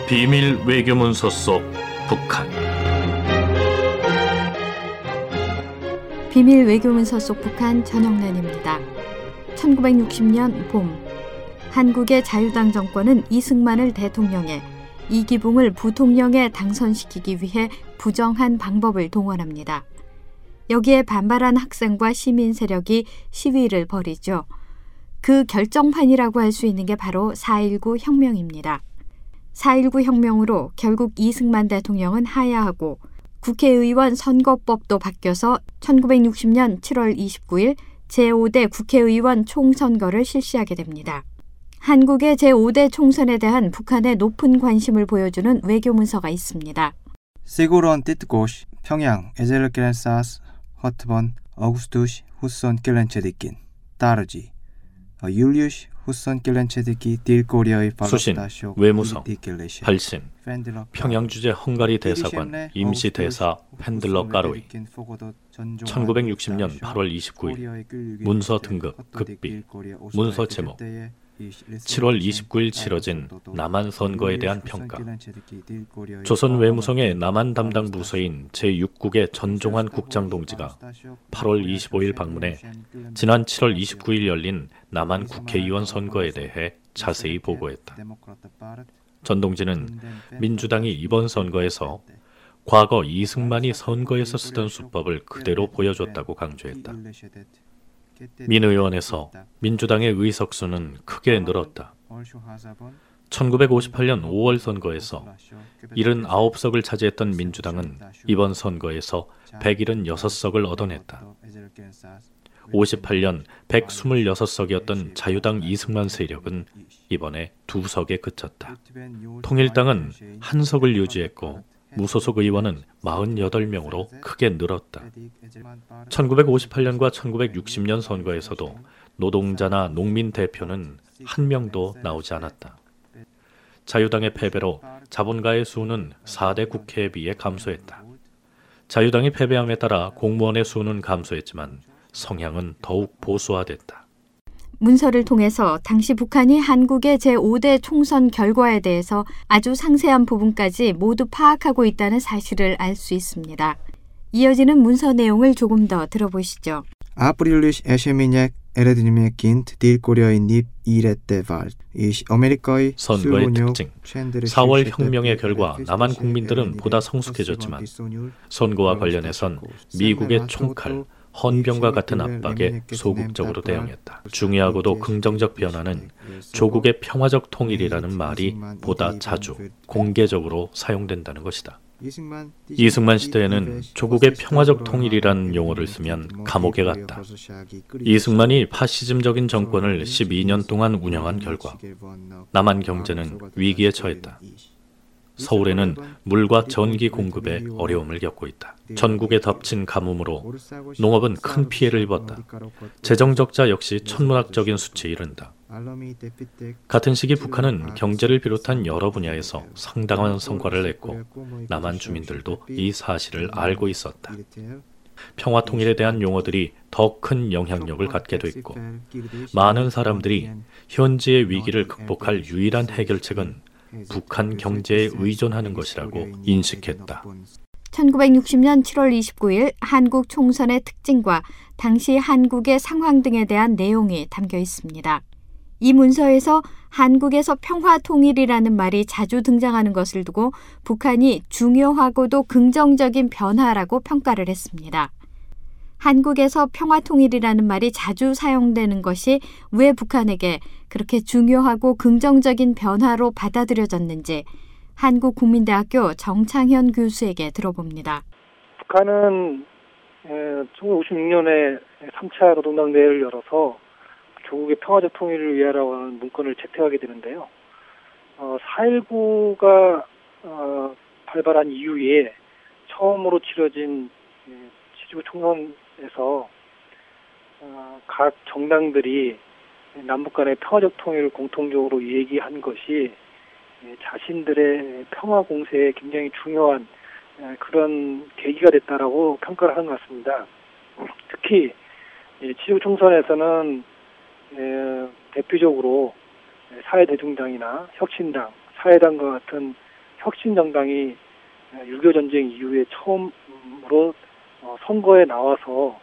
비밀 외교문서 속 북한. 비밀 외교문서 속 북한 전영란입니다. 1960년 봄, 한국의 자유당 정권은 이승만을 대통령에, 이기붕을 부통령에 당선시키기 위해 부정한 방법을 동원합니다. 여기에 반발한 학생과 시민 세력이 시위를 벌이죠. 그 결정판이라고 할 수 있는 게 바로 4.19 혁명입니다. 4.19 혁명으로 결국 이승만 대통령은 하야하고 국회의원 선거법도 바뀌어서 1960년 7월 29일 제5대 국회의원 총선거를 실시하게 됩니다. 한국의 제5대 총선에 대한 북한의 높은 관심을 보여주는 외교문서가 있습니다. Siguron Titgosh, 평양, 에제르케렌사스, 허트번, 어구스투시, 후손 켈렌체디킨, 따르지, 율리우시, 후손 켈렌체디키, 딜코리아의 수신, 외무성, 발신, 평양 주재 헝가리 대사관, 임시 대사 펜들러 까로이. 1960년 8월 29일 문서 등급 급비. 문서 제목: 7월 29일 치러진 남한 선거에 대한 평가. 조선 외무성의 남한 담당 부서인 제6국의 전종환 국장동지가 8월 25일 방문해 지난 7월 29일 열린 남한 국회의원 선거에 대해 자세히 보고했다. 전 동지는 민주당이 이번 선거에서 과거 이승만이 선거에서 쓰던 수법을 그대로 보여줬다고 강조했다. 민 의원에서 민주당의 의석수는 크게 늘었다. 1958년 5월 선거에서 79석을 차지했던 민주당은 이번 선거에서 176석을 얻어냈다. 58년 126석이었던 자유당 이승만 세력은 이번에 2석에 그쳤다. 통일당은 1석을 유지했고 무소속 의원은 48명으로 크게 늘었다. 1958년과 1960년 선거에서도 노동자나 농민 대표는 1명도 나오지 않았다. 자유당의 패배로 자본가의 수는 4대 국회에 비해 감소했다. 자유당이 패배함에 따라 공무원의 수는 감소했지만 성향은 더욱 보수화됐다. 문서를 통해서 당시 북한이 한국의 제5대 총선 결과에 대해서 아주 상세한 부분까지 모두 파악하고 있다는 사실을 알 수 있습니다. 이어지는 문서 내용을 조금 더 들어보시죠. 아프릴리시 에셰미냐 에레드니메 긴트 딜코리아인닙 이레테발 아메리카의 선거의 특징. 4월 혁명의 결과 남한 국민들은 보다 성숙해졌지만 선거와 관련해선 미국의 총칼, 헌병과 같은 압박에 소극적으로 대응했다. 중요하고도 긍정적 변화는 조국의 평화적 통일이라는 말이 보다 자주 공개적으로 사용된다는 것이다. 이승만 시대에는 조국의 평화적 통일이라는 용어를 쓰면 감옥에 갔다. 이승만이 파시즘적인 정권을 12년 동안 운영한 결과 남한 경제는 위기에 처했다. 서울에는 물과 전기 공급에 어려움을 겪고 있다. 전국에 덮친 가뭄으로 농업은 큰 피해를 입었다. 재정적자 역시 천문학적인 수치에 이른다. 같은 시기 북한은 경제를 비롯한 여러 분야에서 상당한 성과를 냈고 남한 주민들도 이 사실을 알고 있었다. 평화 통일에 대한 용어들이 더 큰 영향력을 갖게 됐고 많은 사람들이 현지의 위기를 극복할 유일한 해결책은 북한 경제에 의존하는 것이라고 인식했다. 1960년 7월 29일 한국 총선의 특징과 당시 한국의 상황 등에 대한 내용이 담겨 있습니다. 이 문서에서 한국에서 평화 통일이라는 말이 자주 등장하는 것을 두고 북한이 중요하고도 긍정적인 변화라고 평가를 했습니다. 한국에서 평화 통일이라는 말이 자주 사용되는 것이 왜 북한에게 그렇게 중요하고 긍정적인 변화로 받아들여졌는지 한국국민대학교 정창현 교수에게 들어봅니다. 북한은 1956년에 3차 노동당 대회를 열어서 조국의 평화적 통일을 위하라고 하는 문건을 채택하게 되는데요. 4.19가 발발한 이후에 처음으로 치러진 7.19 총선에서 각 정당들이 남북 간의 평화적 통일을 공통적으로 얘기한 것이 자신들의 평화 공세에 굉장히 중요한 그런 계기가 됐다라고 평가를 하는 것 같습니다. 특히 7.19 총선에서는 대표적으로 사회대중당이나 혁신당, 사회당과 같은 혁신정당이 6.25 전쟁 이후에 처음으로 선거에 나와서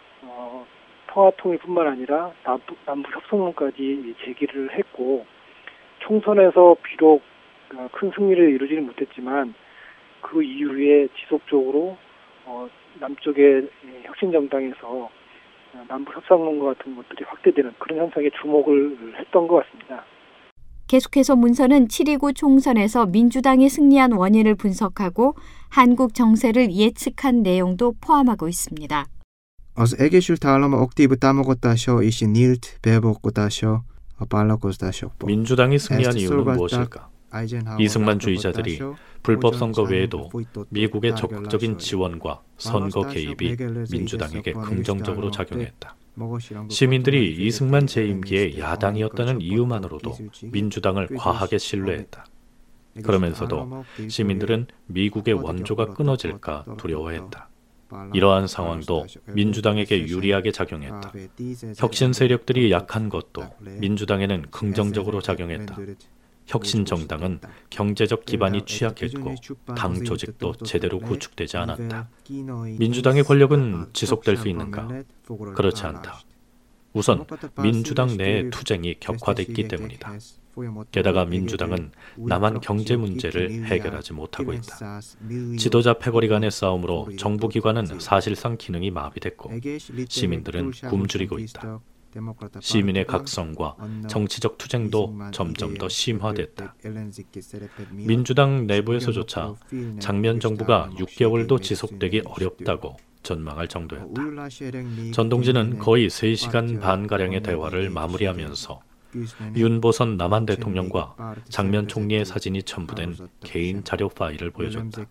평화통일뿐만 아니라 남북 협상론까지 제기를 했고, 총선에서 비록 큰 승리를 이루지는 못했지만 그 이후에 지속적으로 남쪽의 혁신정당에서 남북 협상론과 같은 것들이 확대되는 그런 현상에 주목을 했던 것 같습니다. 계속해서 문서는 7.29 총선에서 민주당이 승리한 원인을 분석하고 한국 정세를 예측한 내용도 포함하고 있습니다. Az Egyesült Államok aktív támogatása és nyílt beavatkozása a vállalkozásokból. 민주당이 승리한 이유는 무엇일까? 이승만주의자들이 불법 선거 외에도 미국의 적극적인 지원과 선거 개입이 민주당에게 긍정적으로 작용했다. 시민들이 이승만 재임기의 야당이었다는 이유만으로도 민주당을 과하게 신뢰했다. 그러면서도 시민들은 미국의 원조가 끊어질까 두려워했다. 이러한 상황도 민주당에게 유리하게 작용했다. 혁신 세력들이 약한 것도 민주당에는 긍정적으로 작용했다. 혁신 정당은 경제적 기반이 취약했고 당 조직도 제대로 구축되지 않았다. 민주당의 권력은 지속될 수 있는가? 그렇지 않다. 우선 민주당 내의 투쟁이 격화됐기 때문이다. 게다가 민주당은 남한 경제 문제를 해결하지 못하고 있다. 지도자 패거리 간의 싸움으로 정부기관은 사실상 기능이 마비됐고 시민들은 굶주리고 있다. 시민의 각성과 정치적 투쟁도 점점 더 심화됐다. 민주당 내부에서조차 장면 정부가 6개월도 지속되기 어렵다고 전망할 정도였다. 전동진은 거의 3시간 반가량의 대화를 마무리하면서 윤보선 남한 대통령과 장면 총리의 사진이 첨부된 개인 자료 파일을 보여줬다.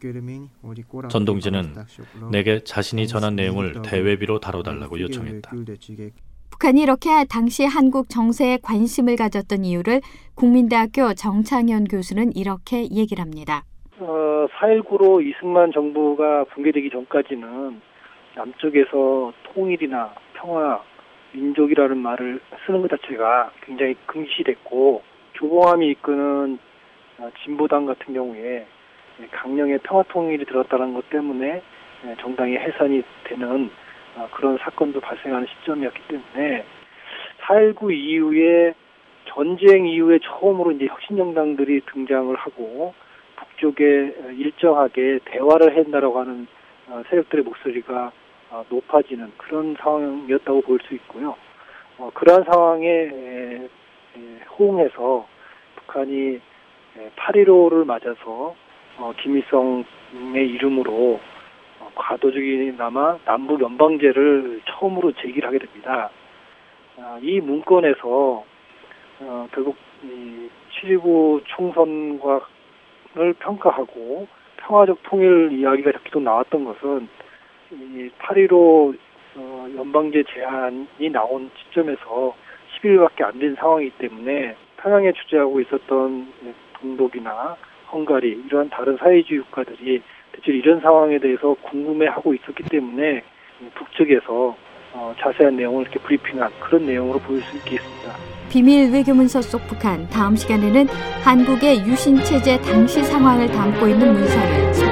전동진은 내게 자신이 전한 내용을 대외비로 다뤄달라고 요청했다. 북한이 이렇게 당시 한국 정세에 관심을 가졌던 이유를 국민대학교 정창현 교수는 이렇게 얘기를 합니다. 4.19로 이승만 정부가 붕괴되기 전까지는 남쪽에서 통일이나 평화, 민족이라는 말을 쓰는 것 자체가 굉장히 금시됐고, 조봉암이 이끄는 진보당 같은 경우에 강령의 평화통일이 들었다는 것 때문에 정당이 해산이 되는 그런 사건도 발생하는 시점이었기 때문에 4.19 이후에 전쟁 이후에 처음으로 이제 혁신정당들이 등장을 하고 북쪽에 일정하게 대화를 한다라고 하는 세력들의 목소리가 높아지는 그런 상황이었다고 볼 수 있고요. 그러한 상황에 호응해서 북한이 8.15를 맞아서 김일성의 이름으로 과도적이나마 남북 연방제를 처음으로 제기를 하게 됩니다. 이 문건에서 결국 7.29 총선을 평가하고 평화적 통일 이야기가 계속 나왔던 것은 이 8.15 연방제 제한이 나온 시점에서 10일밖에 안 된 상황이기 때문에 평양에 주재하고 있었던 동독이나 헝가리 이러한 다른 사회주의 국가들이 대체 이런 상황에 대해서 궁금해하고 있었기 때문에 북측에서 자세한 내용을 이렇게 브리핑한 그런 내용으로 보일 수 있겠습니다. 비밀 외교문서 속 북한, 다음 시간에는 한국의 유신체제 당시 상황을 담고 있는 문서를